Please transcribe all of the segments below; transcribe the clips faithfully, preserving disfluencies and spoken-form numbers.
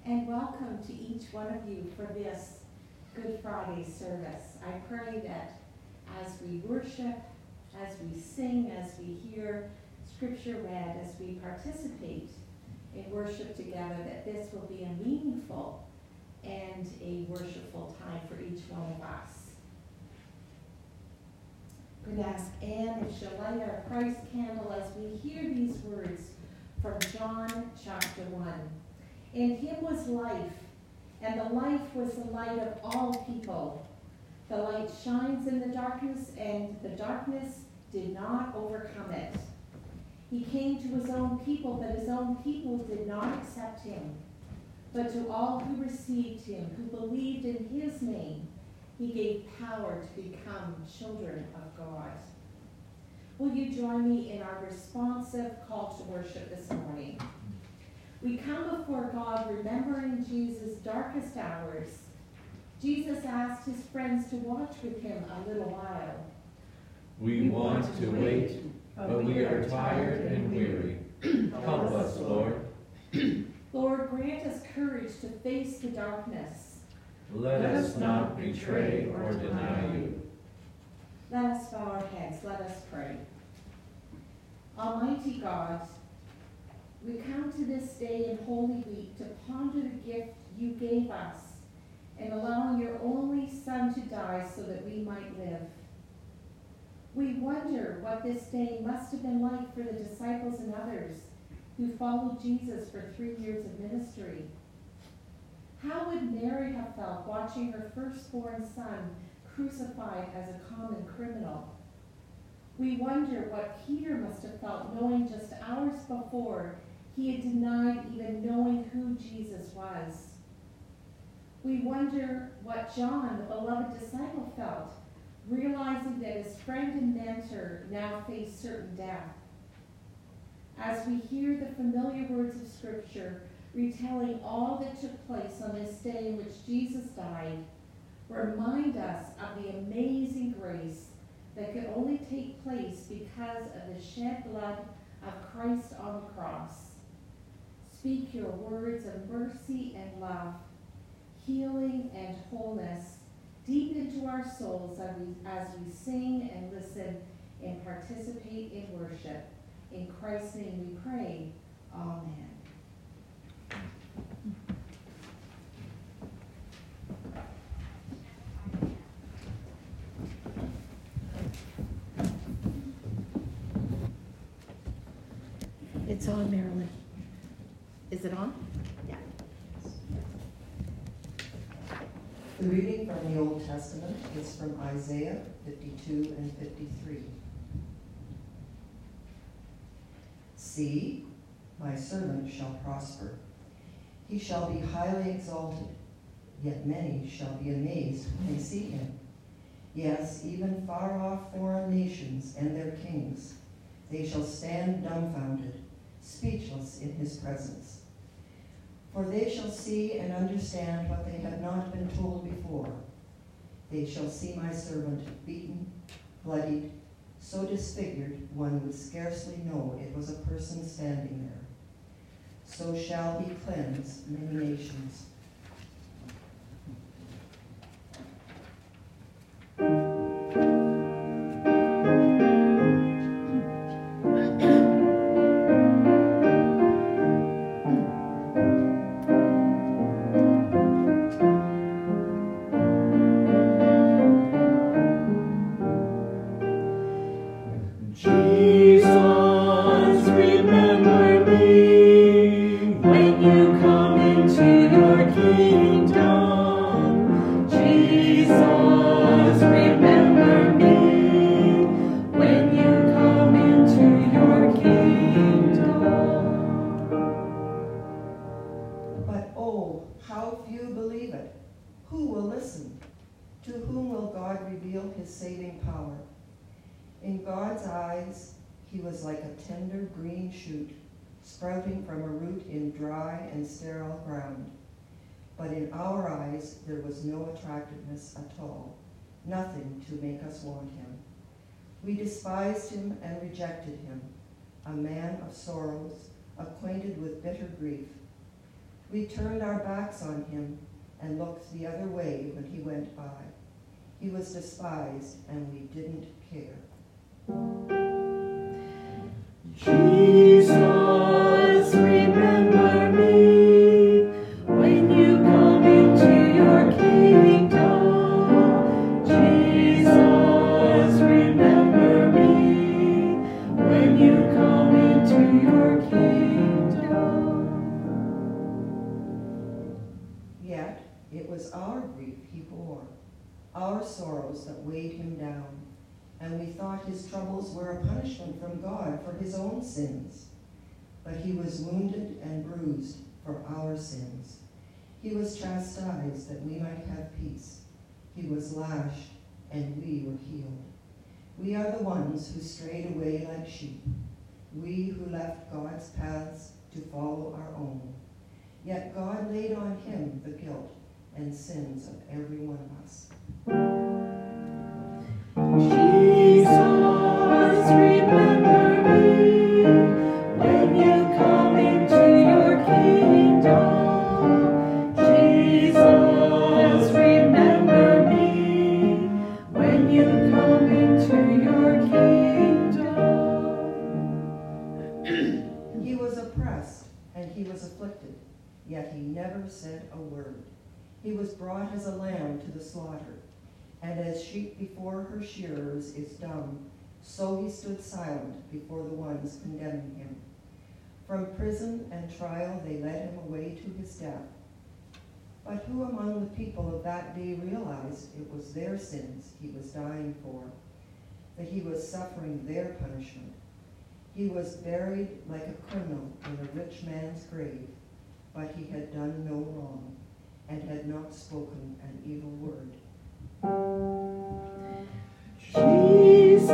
and welcome to each one of you for this Good Friday service. I pray that as we worship, as we sing, as we hear scripture read, as we participate in worship together, that this will be a meaningful and a worshipful time for each one of us. I'm going to ask Anne if she'll light our Christ candle as we hear these words from John chapter one. In him was life, and the life was the light of all people. The light shines in the darkness, and the darkness did not overcome it. He came to his own people, but his own people did not accept him. But to all who received him, who believed in his name, he gave power to become children of God. Will you join me in our responsive call to worship this morning? We come before God remembering Jesus' darkest hours. Jesus asked his friends to watch with him a little while. We want to wait, but we are tired and weary. Help us, Lord. Lord, grant us courage to face the darkness. Let us not betray or deny you. Let us bow our heads. Let us pray. Almighty God, we come to this day in Holy Week to ponder the gift you gave us in allowing your only Son to die so that we might live. We wonder what this day must have been like for the disciples and others who followed Jesus for three years of ministry. How would Mary have felt watching her firstborn son crucified as a common criminal? We wonder what Peter must have felt knowing just hours before he had denied even knowing who Jesus was. We wonder what John, the beloved disciple, felt, realizing that his friend and mentor now faced certain death. As we hear the familiar words of Scripture retelling all that took place on this day in which Jesus died, remind us of the amazing grace that could only take place because of the shed blood of Christ on the cross. Speak your words of mercy and love, healing and wholeness deep into our souls as we, as we sing and listen and participate in worship. In Christ's name we pray. Amen. It's on, Marilyn. Is it on? Yeah. The reading from the Old Testament is from Isaiah fifty-two and fifty-three. See, my servant shall prosper. He shall be highly exalted, yet many shall be amazed when they see him. Yes, even far-off foreign nations and their kings, they shall stand dumbfounded, speechless in his presence. For they shall see and understand what they had not been told before. They shall see my servant beaten, bloodied, so disfigured one would scarcely know it was a person standing there. So shall he cleanse many nations. Sprouting from a root in dry and sterile ground. But in our eyes there was no attractiveness at all, nothing to make us want him. We despised him and rejected him, a man of sorrows, acquainted with bitter grief. We turned our backs on him and looked the other way when he went by. He was despised, and we didn't care. Jesus, remember me when you come into your kingdom. Jesus, remember me when you come into your kingdom. Yet it was our grief he bore, our sorrows that weighed him down, and we thought his troubles were a punishment from God for his own sins. But he was wounded and bruised for our sins. He was chastised that we might have peace. He was lashed, and we were healed. We are the ones who strayed away like sheep, we who left God's paths to follow our own. Yet God laid on him the guilt and sins of every one of us. Jesus, remember me when you come into your kingdom. Jesus, remember me when you come into your kingdom. He was oppressed and he was afflicted, yet he never said a word. He was brought as a lamb to the slaughter, and as sheep before her shearers is dumb, so he stood silent before the ones condemning him. From prison and trial they led him away to his death. But who among the people of that day realized it was their sins he was dying for, that he was suffering their punishment? He was buried like a criminal in a rich man's grave, but he had done no wrong, and had not spoken an evil word. Jesus,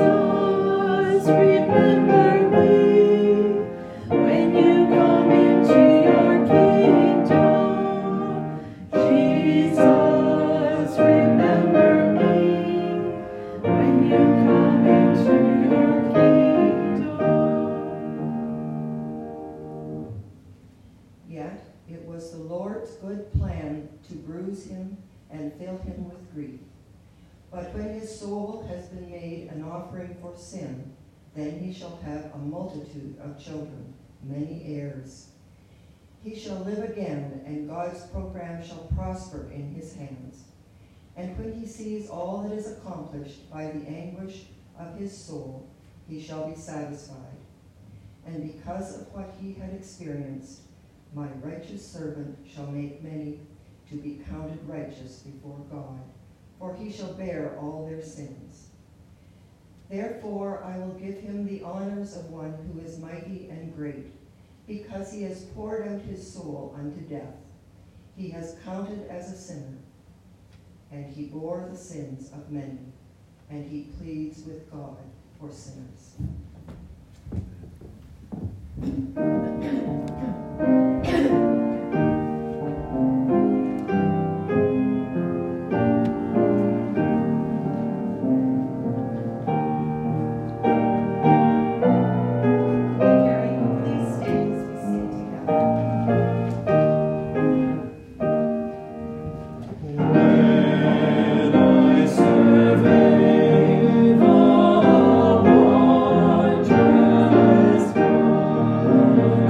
remember me when you come into your kingdom. Jesus, remember me when you come into your kingdom. Yet it was the Lord's good plan to bruise him and fill him with grief. But when his soul has been made an offering for sin, then he shall have a multitude of children, many heirs. He shall live again, and God's program shall prosper in his hands. And when he sees all that is accomplished by the anguish of his soul, he shall be satisfied. And because of what he had experienced, my righteous servant shall make many to be counted righteous before God, for he shall bear all their sins. Therefore I will give him the honors of one who is mighty and great, because he has poured out his soul unto death. He has counted as a sinner, and he bore the sins of many, and he pleads with God for sinners. Survey the wondrous God.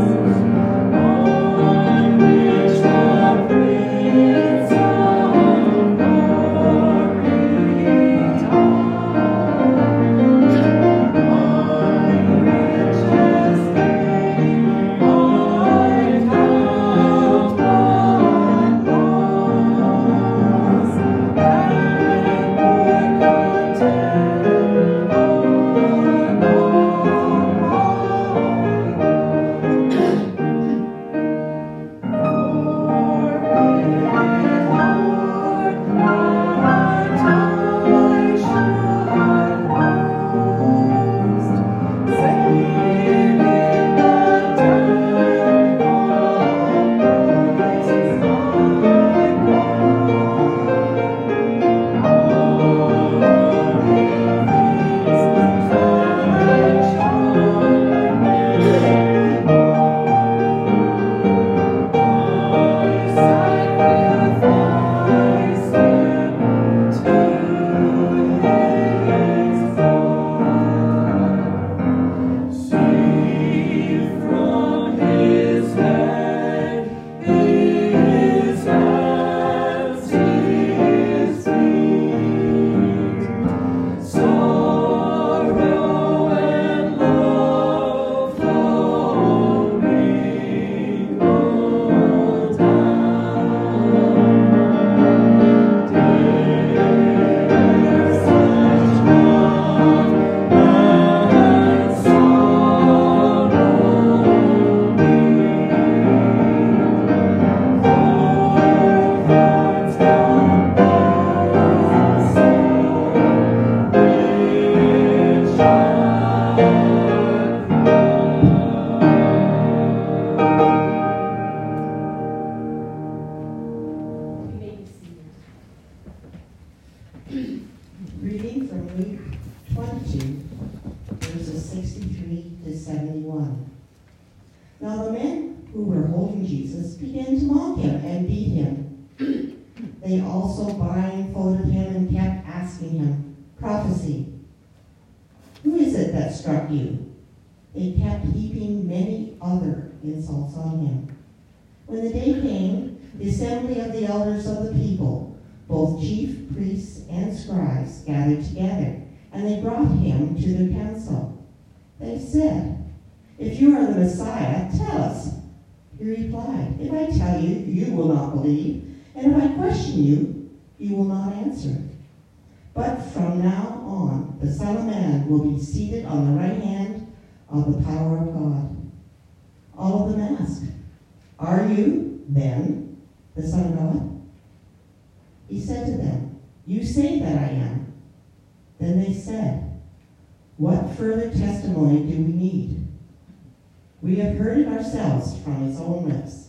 began to mock him and beat him. They also blindfolded him and kept asking him, "Prophecy, who is it that struck you?" They kept heaping many other insults on him. When the day came, the assembly of the elders of the people, both chief priests and scribes, gathered together, and they brought him to the council. They said, "If you are the Messiah, tell us." He replied, "If I tell you, you will not believe, and if I question you, you will not answer. But from now on, the Son of Man will be seated on the right hand of the power of God." All of them asked, "Are you, then, the Son of God?" He said to them, "You say that I am." Then they said, "What further testimony do we need? We have heard it ourselves from his own lips."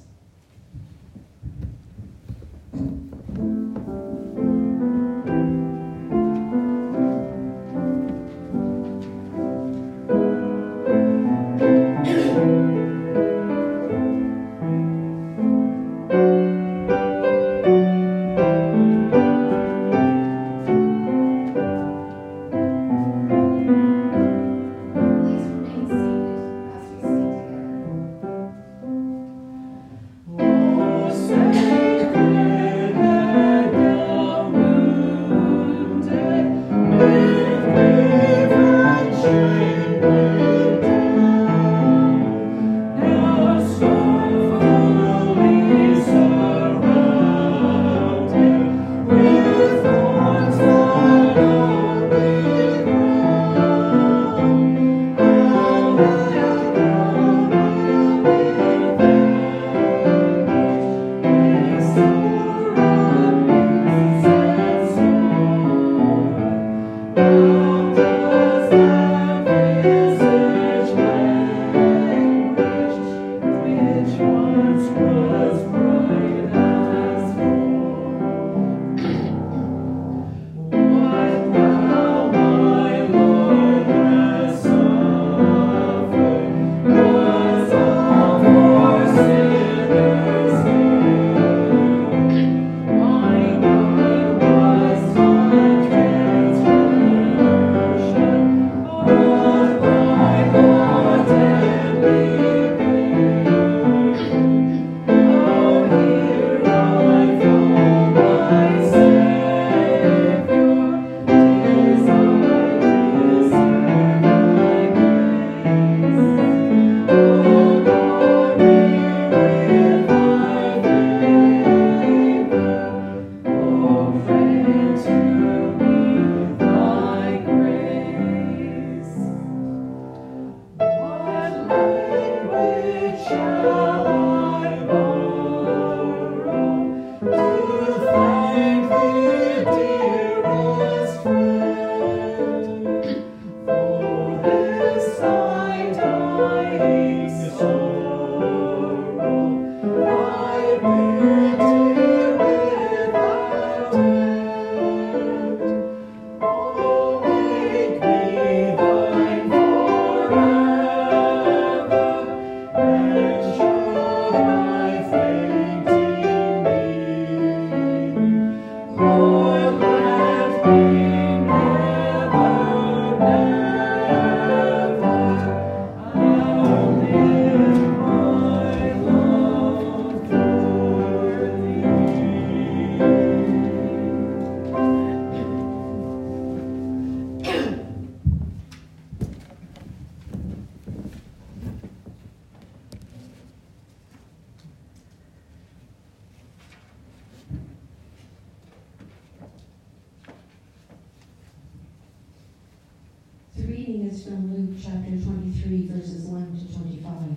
Is from Luke chapter twenty-three, verses one to twenty-five.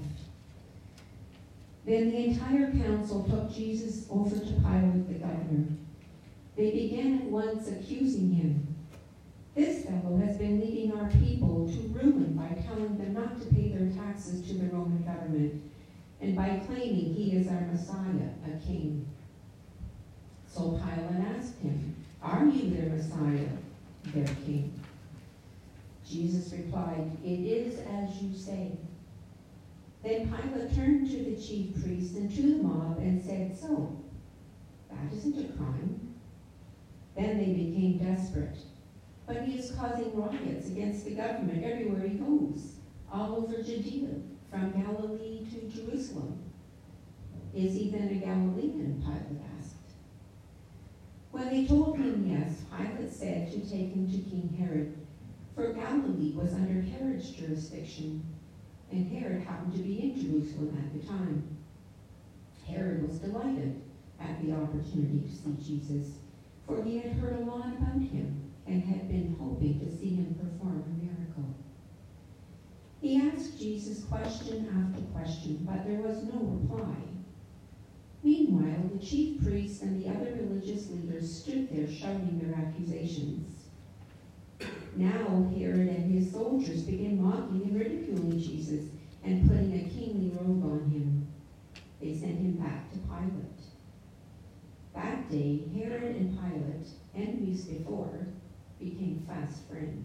Then the entire council took Jesus over to Pilate the governor. They began at once accusing him. "This fellow has been leading our people to ruin by telling them not to pay their taxes to the Roman government, and by claiming he is our Messiah, a king." So Pilate asked him, "Are you their Messiah, their king?" Jesus replied, "It is as you say." Then Pilate turned to the chief priests and to the mob and said, "So, that isn't a crime." Then they became desperate. "But he is causing riots against the government everywhere he goes, all over Judea, from Galilee to Jerusalem." "Is he then a Galilean?" Pilate asked. When they told him yes, Pilate said to take him to King Herod, for Galilee was under Herod's jurisdiction, and Herod happened to be in Jerusalem at the time. Herod was delighted at the opportunity to see Jesus, for he had heard a lot about him and had been hoping to see him perform a miracle. He asked Jesus question after question, but there was no reply. Meanwhile, the chief priests and the other religious leaders stood there shouting their accusations. Now Herod and his soldiers began mocking and ridiculing Jesus and putting a kingly robe on him. They sent him back to Pilate. That day, Herod and Pilate, enemies before, became fast friends.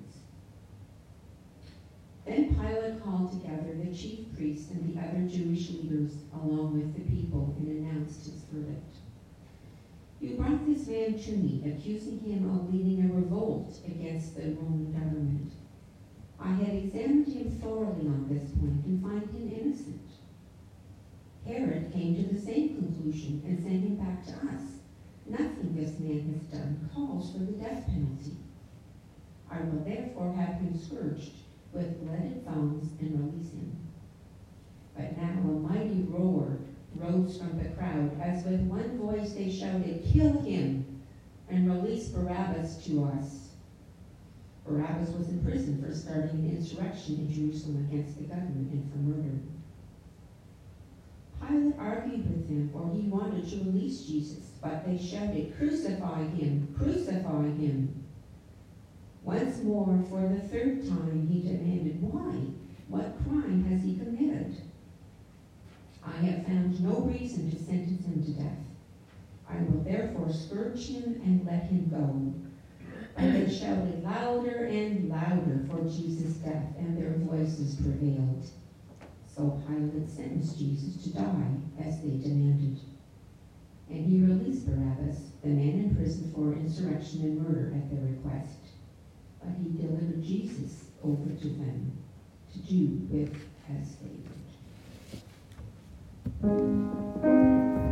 Then Pilate called together the chief priests and the other Jewish leaders along with the people and announced his verdict. "You brought this man to me, accusing him of leading a revolt against the Roman government. I have examined him thoroughly on this point and find him innocent." Herod came to the same conclusion and sent him back to us. "Nothing this man has done calls for the death penalty. I will therefore have him scourged with leaded thongs and release him." But now a mighty roar rose from the crowd, as with one voice they shouted, "Kill him and release Barabbas to us." Barabbas was in prison for starting an insurrection in Jerusalem against the government and for murder. Pilate argued with them, for he wanted to release Jesus, but they shouted, "Crucify him! Crucify him!" Once more, for the third time, he demanded, "Why? What crime has he committed?" "I have found no reason to sentence him to death. I will therefore scourge him and let him go." But they shouted louder and louder for Jesus' death, and their voices prevailed. So Pilate sentenced Jesus to die, as they demanded. And he released Barabbas, the man in prison for insurrection and murder at their request. But he delivered Jesus over to them to do with as they would.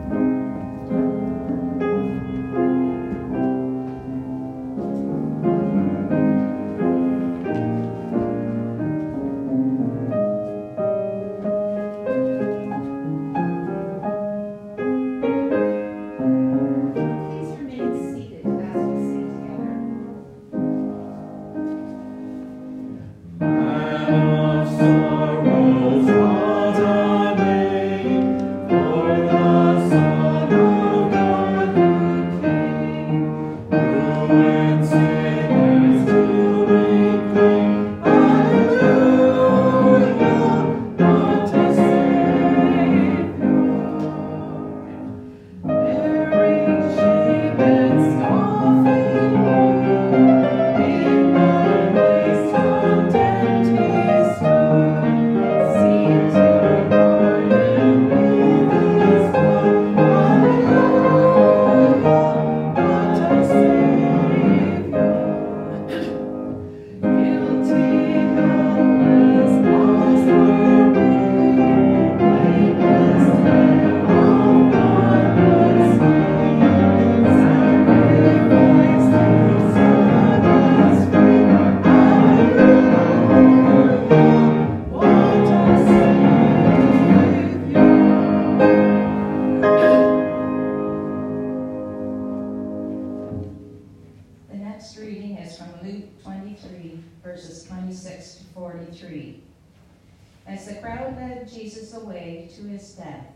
As the crowd led Jesus away to his death,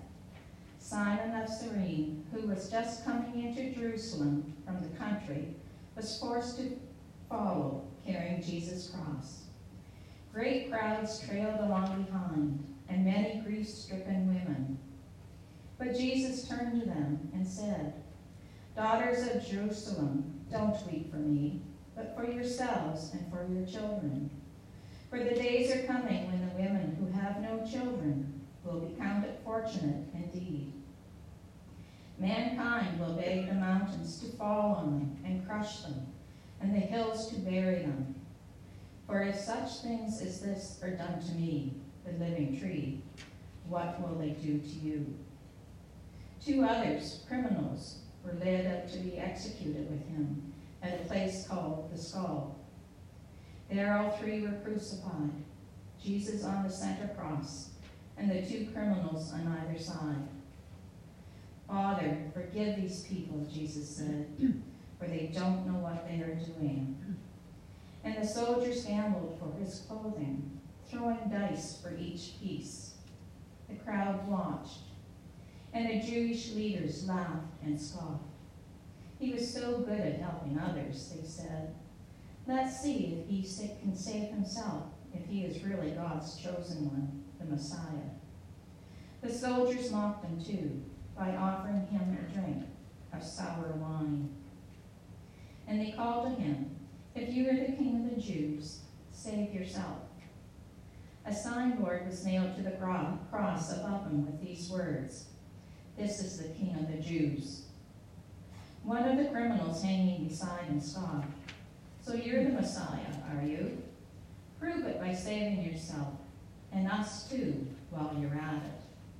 Simon of Cyrene, who was just coming into Jerusalem from the country, was forced to follow, carrying Jesus' cross. Great crowds trailed along behind, and many grief-stricken women. But Jesus turned to them and said, "Daughters of Jerusalem, don't weep for me, but for yourselves and for your children. For the days are coming when the women who have no children will will be counted fortunate indeed. Mankind will beg the mountains to fall on them and crush them, and the hills to bury them. For if such things as this are done to me, the living tree, what will they do to you? Two others, criminals, were led up to be executed with him at a place called the Skull. There all three were crucified, Jesus on the center cross, and the two criminals on either side. Father, forgive these people, Jesus said, for they don't know what they are doing. And the soldiers gambled for his clothing, throwing dice for each piece. The crowd watched, and the Jewish leaders laughed and scoffed. He was so good at helping others, they said. Let's see if he can save himself, if he is really God's chosen one, the Messiah. The soldiers mocked him too, by offering him a drink of sour wine. And they called to him, "If you are the king of the Jews, save yourself." A signboard was nailed to the cross above him with these words, "This is the King of the Jews." One of the criminals hanging beside him scoffed, "So you're the Messiah, are you? Prove it by saving yourself, and us too, while you're at it."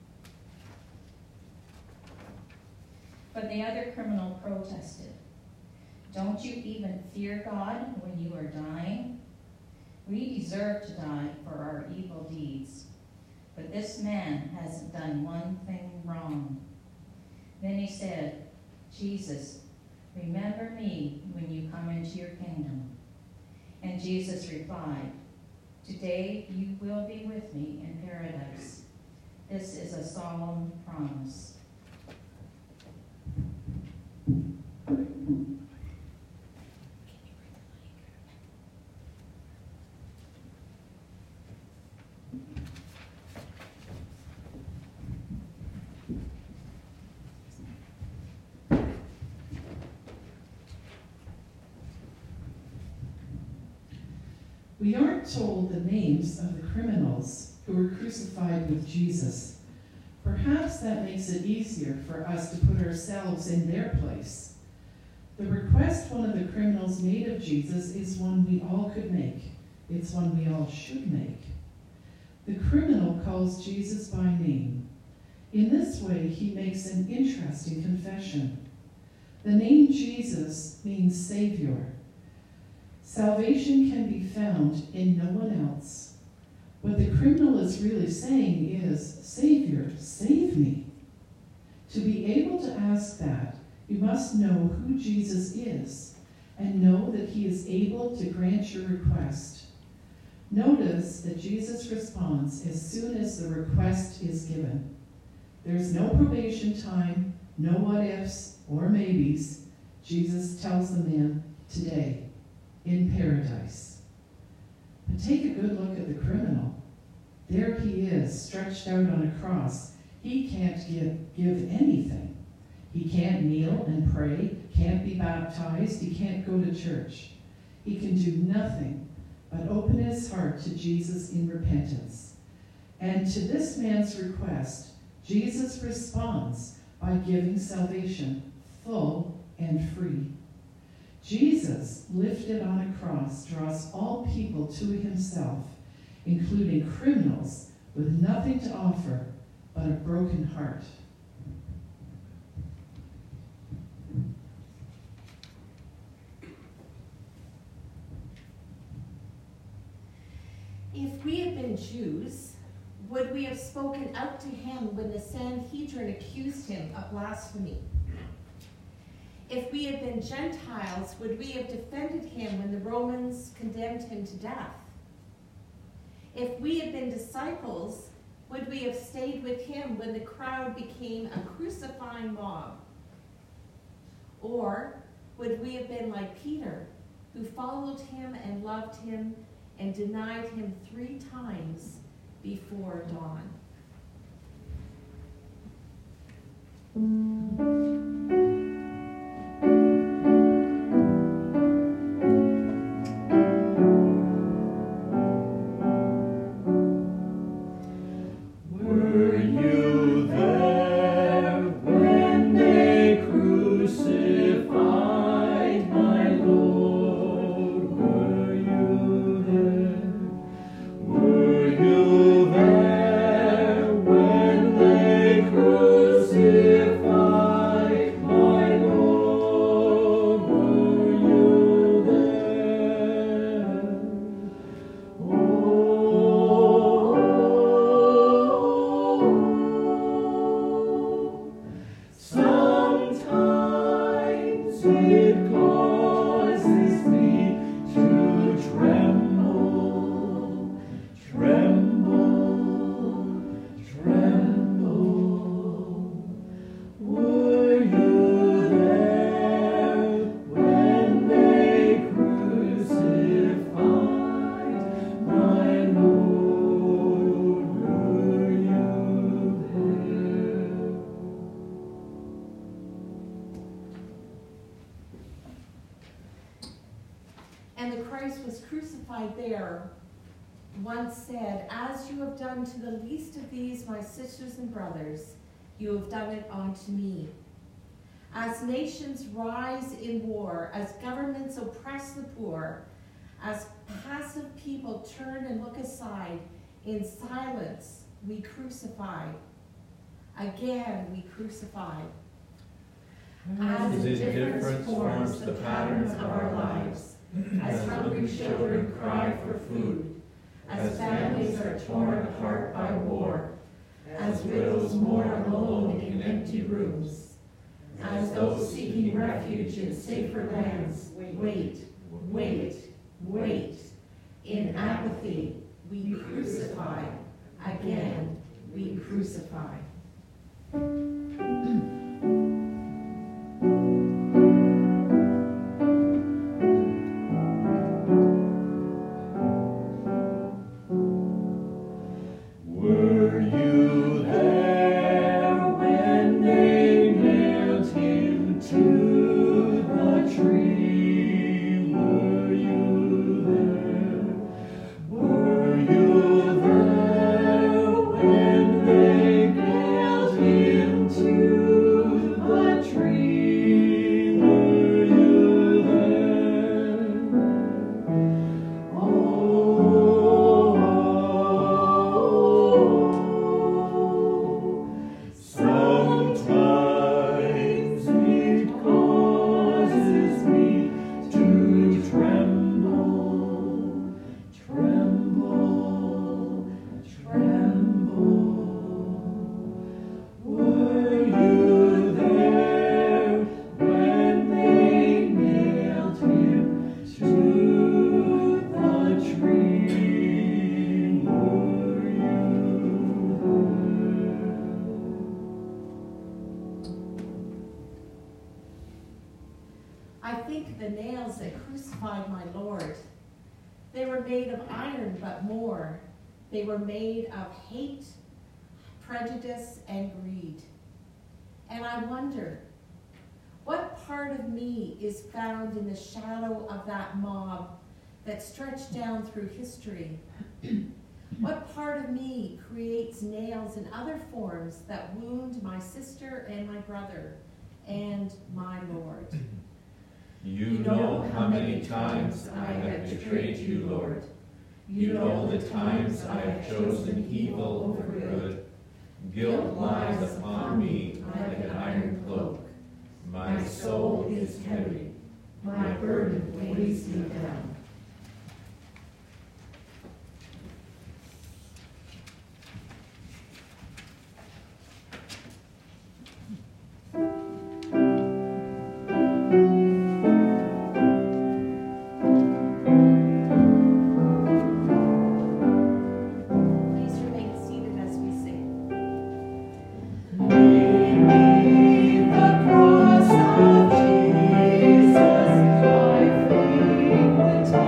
But the other criminal protested, "Don't you even fear God when you are dying? We deserve to die for our evil deeds, but this man hasn't done one thing wrong." Then he said, "Jesus, remember me when you come into your kingdom." And Jesus replied, "Today you will be with me in paradise." This is a solemn promise. We aren't told the names of the criminals who were crucified with Jesus. Perhaps that makes it easier for us to put ourselves in their place. The request one of the criminals made of Jesus is one we all could make. It's one we all should make. The criminal calls Jesus by name. In this way, he makes an interesting confession. The name Jesus means Savior. Salvation can be found in no one else. What the criminal is really saying is, "Savior, save me." To be able to ask that, you must know who Jesus is and know that he is able to grant your request. Notice that Jesus responds as soon as the request is given. There's no probation time, no what-ifs or maybes. Jesus tells the man, "Today, in paradise." But take a good look at the criminal. There he is, stretched out on a cross. He can't give, give anything. He can't kneel and pray, can't be baptized, he can't go to church. He can do nothing but open his heart to Jesus in repentance. And to this man's request, Jesus responds by giving salvation, full and free. Jesus, lifted on a cross, draws all people to himself, including criminals with nothing to offer but a broken heart. If we had been Jews, would we have spoken out to him when the Sanhedrin accused him of blasphemy? If we had been Gentiles, would we have defended him when the Romans condemned him to death? If we had been disciples, would we have stayed with him when the crowd became a crucifying mob? Or would we have been like Peter, who followed him and loved him and denied him three times before dawn? Were and the Christ was crucified there, once said, "As you have done to the least of these, my sisters and brothers, you have done it unto me." As nations rise in war, as governments oppress the poor, as passive people turn and look aside, in silence we crucify. Again we crucify. As indifference forms the patterns of our lives, as hungry children cry for food, as families are torn apart by war, as widows mourn alone in empty rooms, as those seeking refuge in safer lands wait, wait, wait. In apathy we crucify, again we crucify. Were you there when they nailed him to the tree? Were you there? Were you there when they nailed him to the tree? Were you there? Oh, sometimes it causes me to tremble, tremble, tremble. Were you there when they nailed him to the tree? Were you there? I think the nails that crucified my Lord, they were made of iron, but more. They were made of hate, prejudice, and greed. And I wonder, what part of me is found in the shadow of that mob that stretched down through history? What part of me creates nails and other forms that wound my sister and my brother and my Lord? You know how many times I have betrayed you, Lord. You know the times I have chosen evil over good. Guilt lies upon me like an iron cloak. My soul is heavy. My burden weighs me down. Please remain seated as we sing. Beneath the cross of Jesus, I feel the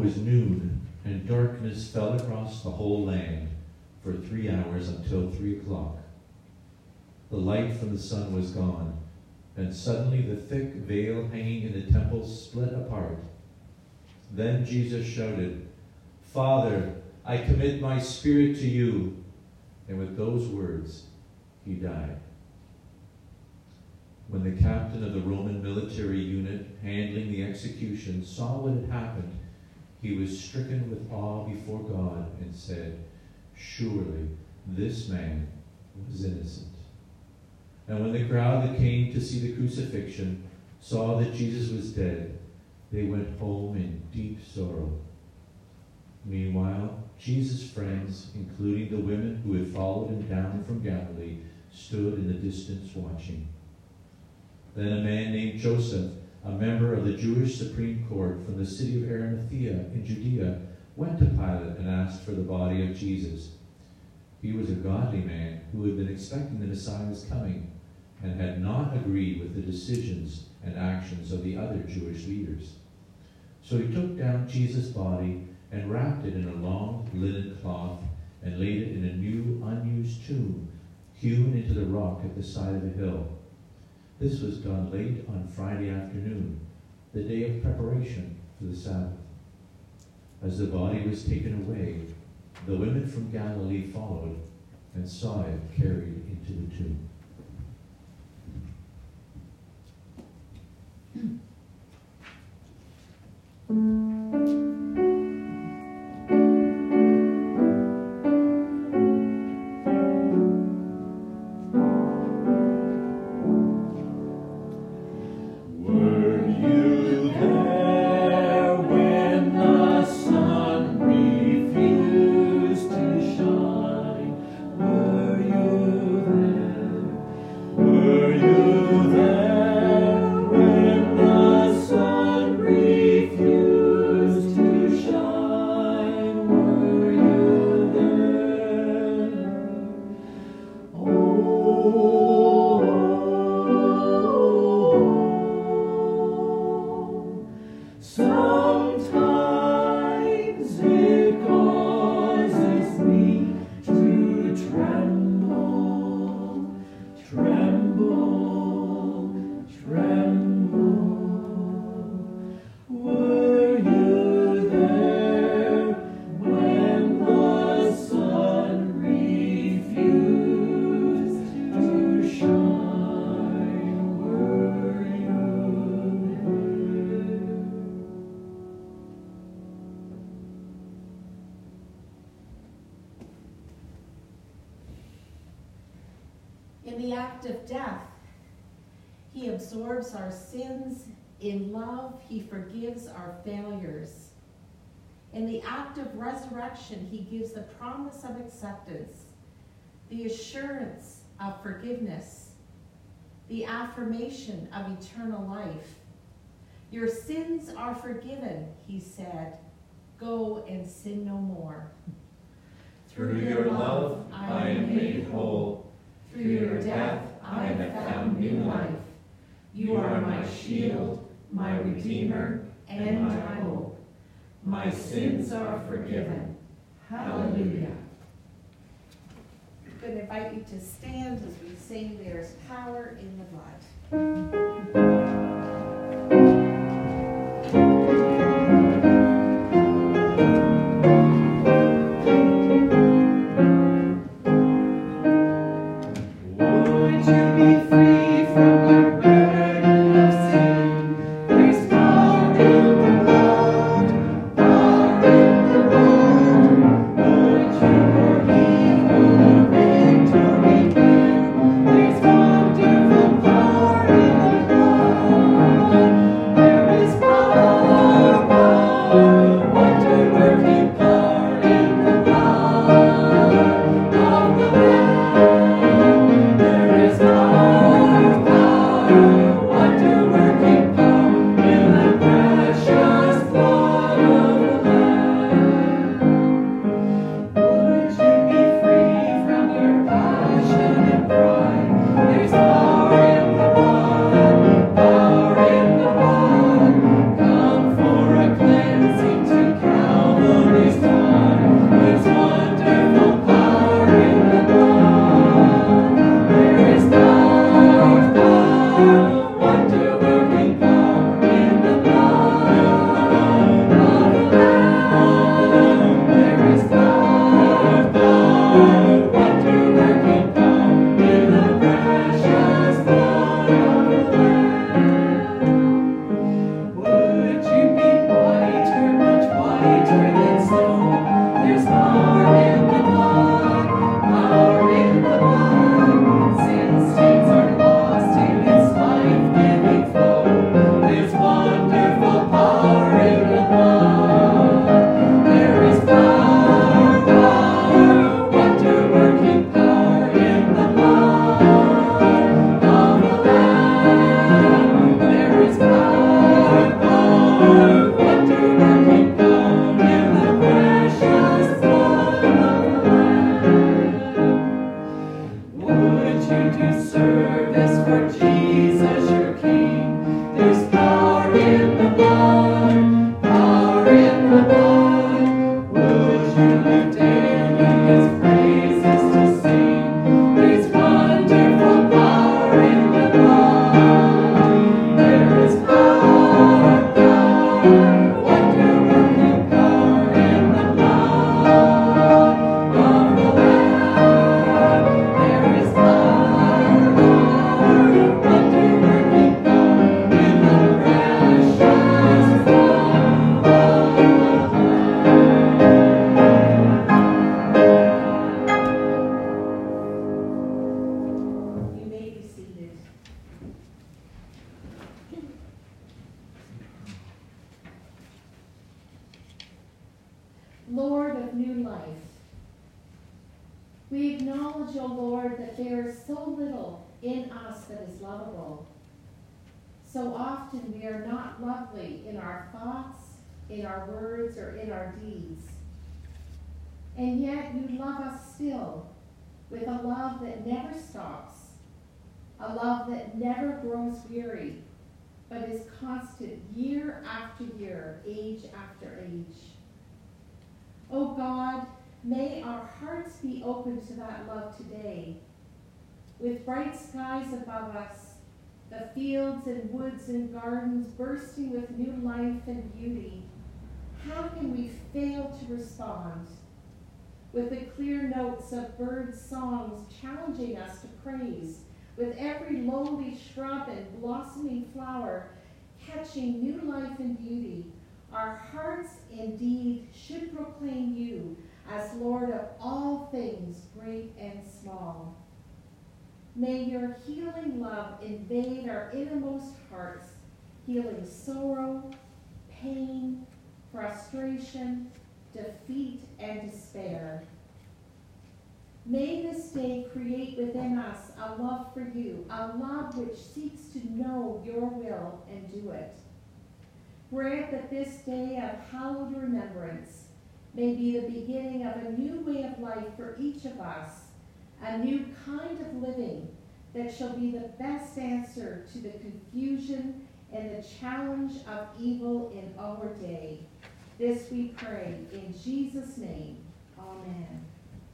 was noon, and darkness fell across the whole land for three hours until three o'clock. The light from the sun was gone, and suddenly the thick veil hanging in the temple split apart. Then Jesus shouted, "Father, I commit my spirit to you." And with those words, he died. When the captain of the Roman military unit handling the execution saw what had happened, he was stricken with awe before God and said, "Surely this man was innocent." And when the crowd that came to see the crucifixion saw that Jesus was dead, they went home in deep sorrow. Meanwhile, Jesus' friends, including the women who had followed him down from Galilee, stood in the distance watching. Then a man named Joseph, a member of the Jewish Supreme Court from the city of Arimathea in Judea, went to Pilate and asked for the body of Jesus. He was a godly man who had been expecting the Messiah's coming and had not agreed with the decisions and actions of the other Jewish leaders. So he took down Jesus' body and wrapped it in a long linen cloth and laid it in a new, unused tomb hewn into the rock at the side of the hill. This was done late on Friday afternoon, the day of preparation for the Sabbath. As the body was taken away, the women from Galilee followed and saw it carried into the tomb. In the act of death, he absorbs our sins. In love, he forgives our failures. In the act of resurrection, he gives the promise of acceptance, the assurance of forgiveness, the affirmation of eternal life. Your sins are forgiven, he said. Go and sin no more. Through your love, I am made whole. Through your death, I have found new life. You are my shield, my redeemer, and my hope. My sins are forgiven. Hallelujah. I'm going to invite you to stand as we sing There's Power in the Blood. There's wonderful power in the blood. to service for Jesus your King. There's power in the blood, power in the blood. Would you live daily his praises to sing? There's wonderful power in the blood. There is power, power, wonder-working power in the blood of the Lamb. There is power, power, wonder-working power in the precious blood of the Lamb. You may be seated. Lord of new life, we acknowledge, O Lord, that there is so little in us that is lovable. So often we are not lovely in our thoughts, in our words, or in our deeds. And yet you love us still with a love that never stops, a love that never grows weary, but is constant year after year, age after age. Oh God, may our hearts be open to that love today. With bright skies above us, the fields and woods and gardens bursting with new life and beauty, how can we fail to respond? With the clear notes of bird songs challenging us to praise, with every lowly shrub and blossoming flower catching new life and beauty, our hearts indeed should proclaim you as Lord of all things, great and small. May your healing love invade our innermost hearts, healing sorrow, pain, frustration, defeat, and despair. May this day create within us a love for you, a love which seeks to know your will and do it. Grant that this day of hallowed remembrance may be the beginning of a new way of life for each of us, a new kind of living that shall be the best answer to the confusion and the challenge of evil in our day. This we pray in Jesus' name. Amen.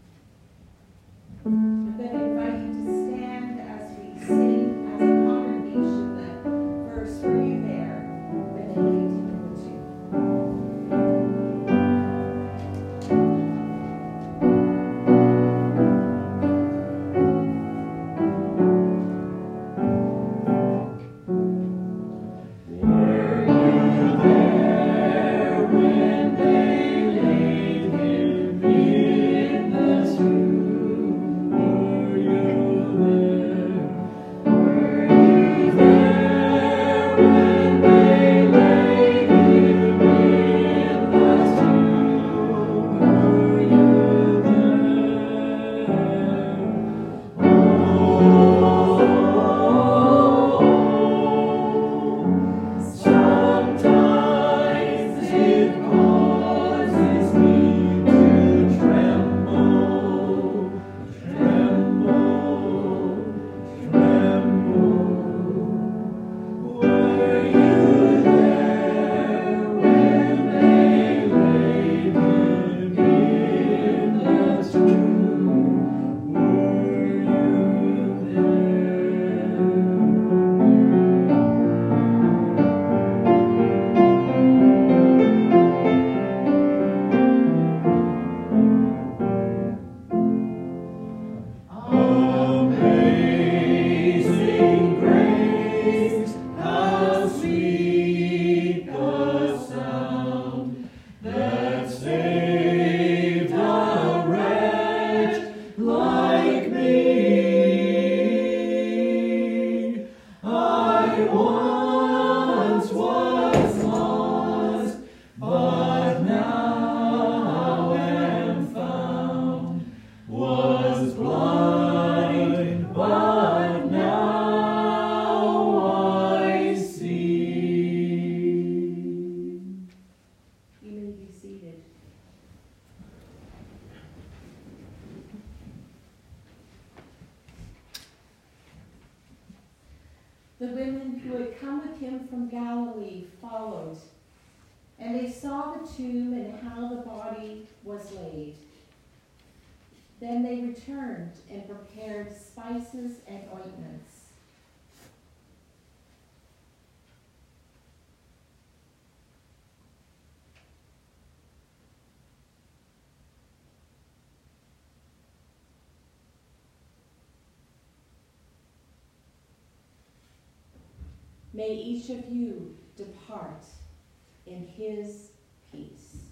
I'm going to invite you to stand as we sing as a congregation the verse "Were You There?" with eighteen number two. The women who had come with him from Galilee followed, and they saw the tomb and how the body was laid. Then they returned and prepared spices and ointments. May each of you depart in his peace.